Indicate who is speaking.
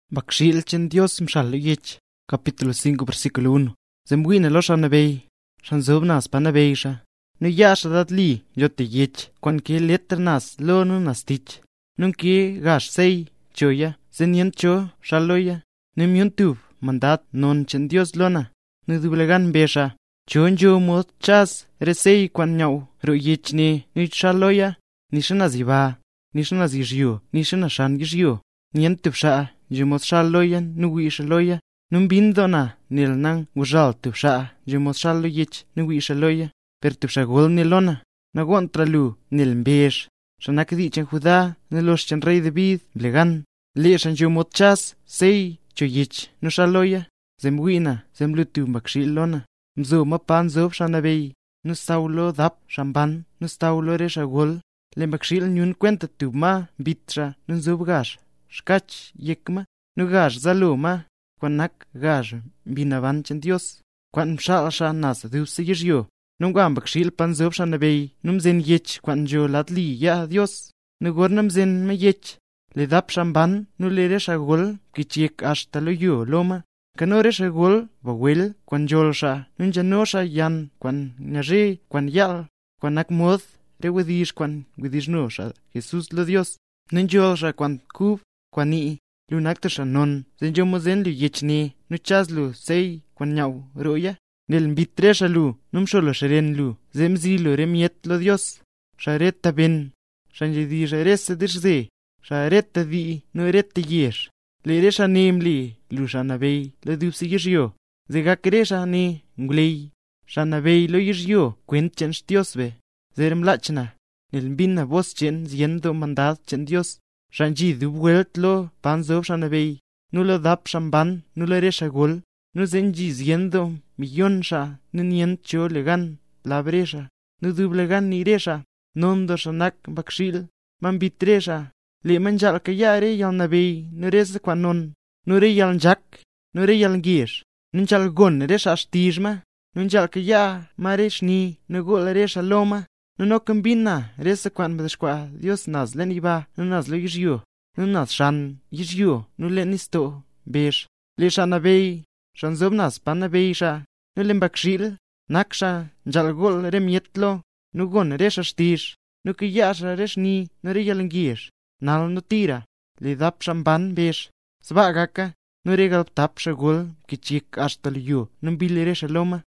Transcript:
Speaker 1: Bakshilchen Dios mshaluyech. Capítulo 5, versículo 1. Zemwine lo shanabey. Shanzobnas panabeysha. No yasha datli yotiyech. Kwan ke letternas lo no nastich. Nun ke gash sei choya. Zenyen cho shaloya. Nim yuntub mandat non chen Dios lona. No dublegan besha. Chon jo mot chas resei kwan nyau. Royech ne shaloya. Nishana ziba. Nishana zizyo. Nishana shan gizyo. Nientub sha. Jumos shaloyan, nuwi shaloya, numbindona, nil nang, wujal tupsha, jumos shaloyich, nuwi shaloya, per tupshagol nilona, nagontralu, nil mbesh, shanakdichan Judá, nilos chan rey David, blegan, leshan jumot chas, sei, choyich, no shaloya, zemwina, zemlutu makshilona, mzo mapan zob shanabey, no saulo dap, shamban, no saulo reshagol, le makshil nyun cuenta tu ma, bitra, nun zobgash. Shkach yekma, no gash zaloma, kwanak gash, binavan chen Dios, kwan mshalsha nas dulce yishyo, num gam bakshil pan zob shanabey, num zen yech kwan jo latli ya Dios, no gornam zen me yech, le dap shamban, no le reshagol, kichik hasta lo yo loma, kano reshagol, bawel, kwan jolsha, nun janosha yan, kwan nyaje, kwan yal, kwanak moth, rewedish kwan widishnosha, Jesus lo Dios, nun jolsha kwan kub, kwani lunaktasha non zenjomozen lu yechni nuchazlu sei kwanyau roya nel mbitresha lu numsholo sheren lu zemzilu remiet lo Dios shareta ben shanjidi sharesa dirze shareta di no reta yesh le resha nemli lu shanabey lo dupsi yishyo zega kresha ne nglei shanabey lo yishyo kwenchen Diosbe zeremlachna nel mbina vos chen ziendo mandad chen Dios Shanji dubwelt lo panzob shanabey, no lo dap shamban, no lo reshagol, no zenji ziendo millón sha, no nient cho legan, la bresha, no dublegan ni resha, nondo shanak bakshil, man bitresha, le manjal kayare yal nabey, no res kwanon, no re yal njak, no re yal ngish, nunjal gon resha stijma, nunjal kaya maresh ni, no gol resha loma, no combina, resa kwan bedeshkwa, Dios nas len iba, no nas lo yishyo, no nas shan, yishyo, no len isto, besh, le shanabey, shan zobnas panabey sha, no len bakshil, naksha, njalgol remietlo, no gon resha stish, no kiyasha reshni, no reyalangish, nal no tira, le dap shamban besh, svagaka, no regal tap shagol, kichik hasta liyo, no bile resha loma,